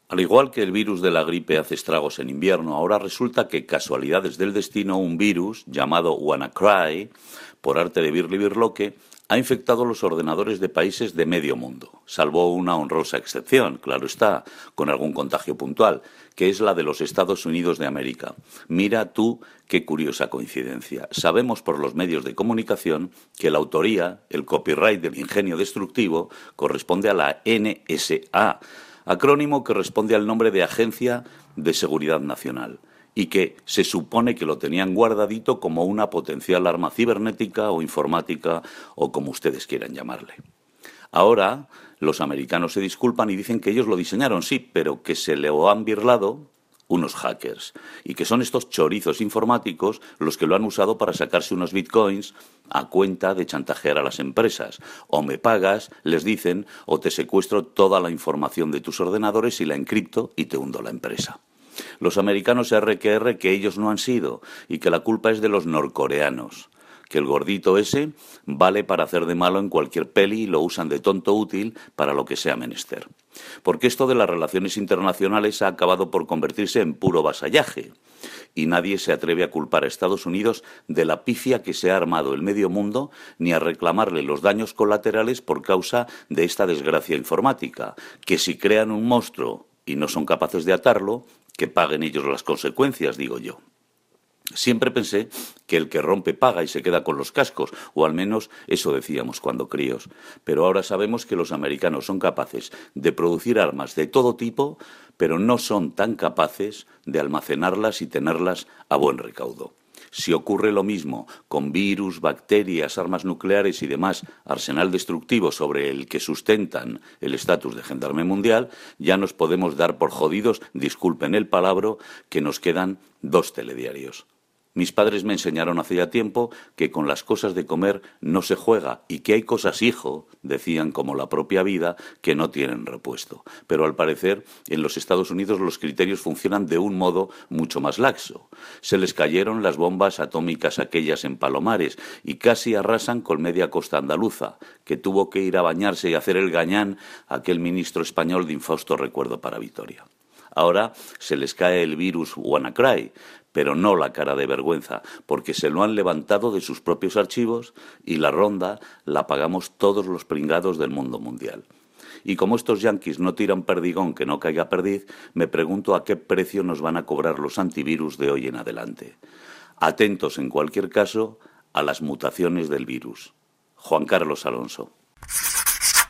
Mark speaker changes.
Speaker 1: Al igual que el virus de la gripe hace estragos en invierno, ahora resulta que, casualidades del destino, un virus llamado WannaCry, por arte de Birli Birloque, ha infectado los ordenadores de países de medio mundo, salvo una honrosa excepción, claro está, con algún contagio puntual, que es la de los Estados Unidos de América. Mira tú qué curiosa coincidencia. Sabemos por los medios de comunicación que la autoría, el copyright del ingenio destructivo, corresponde a la NSA, acrónimo que responde al nombre de Agencia de Seguridad Nacional, y que se supone que lo tenían guardadito como una potencial arma cibernética o informática o como ustedes quieran llamarle. Ahora los americanos se disculpan y dicen que ellos lo diseñaron, sí, pero que se lo han birlado unos hackers, y que son estos chorizos informáticos los que lo han usado para sacarse unos bitcoins a cuenta de chantajear a las empresas. O me pagas, les dicen, o te secuestro toda la información de tus ordenadores y la encripto y te hundo la empresa. Los americanos R que ellos no han sido, y que la culpa es de los norcoreanos, que el gordito ese vale para hacer de malo en cualquier peli y lo usan de tonto útil para lo que sea menester. Porque esto de las relaciones internacionales ha acabado por convertirse en puro vasallaje, y nadie se atreve a culpar a Estados Unidos de la pifia que se ha armado el medio mundo, ni a reclamarle los daños colaterales por causa de esta desgracia informática, que si crean un monstruo y no son capaces de atarlo, que paguen ellos las consecuencias, digo yo. Siempre pensé que el que rompe paga y se queda con los cascos, o al menos eso decíamos cuando críos. Pero ahora sabemos que los americanos son capaces de producir armas de todo tipo, pero no son tan capaces de almacenarlas y tenerlas a buen recaudo. Si ocurre lo mismo con virus, bacterias, armas nucleares y demás arsenal destructivo sobre el que sustentan el estatus de gendarme mundial, ya nos podemos dar por jodidos, disculpen el palabro, que nos quedan 2 telediarios. Mis padres me enseñaron hace ya tiempo que con las cosas de comer no se juega y que hay cosas, hijo, decían, como la propia vida, que no tienen repuesto. Pero al parecer en los Estados Unidos los criterios funcionan de un modo mucho más laxo. Se les cayeron las bombas atómicas aquellas en Palomares y casi arrasan con media costa andaluza, que tuvo que ir a bañarse y hacer el gañán a aquel ministro español de infausto recuerdo para Vitoria. Ahora se les cae el virus WannaCry, pero no la cara de vergüenza, porque se lo han levantado de sus propios archivos y la ronda la pagamos todos los pringados del mundo mundial. Y como estos yanquis no tiran perdigón que no caiga perdiz, me pregunto a qué precio nos van a cobrar los antivirus de hoy en adelante. Atentos, en cualquier caso, a las mutaciones del virus. Juan Carlos Alonso.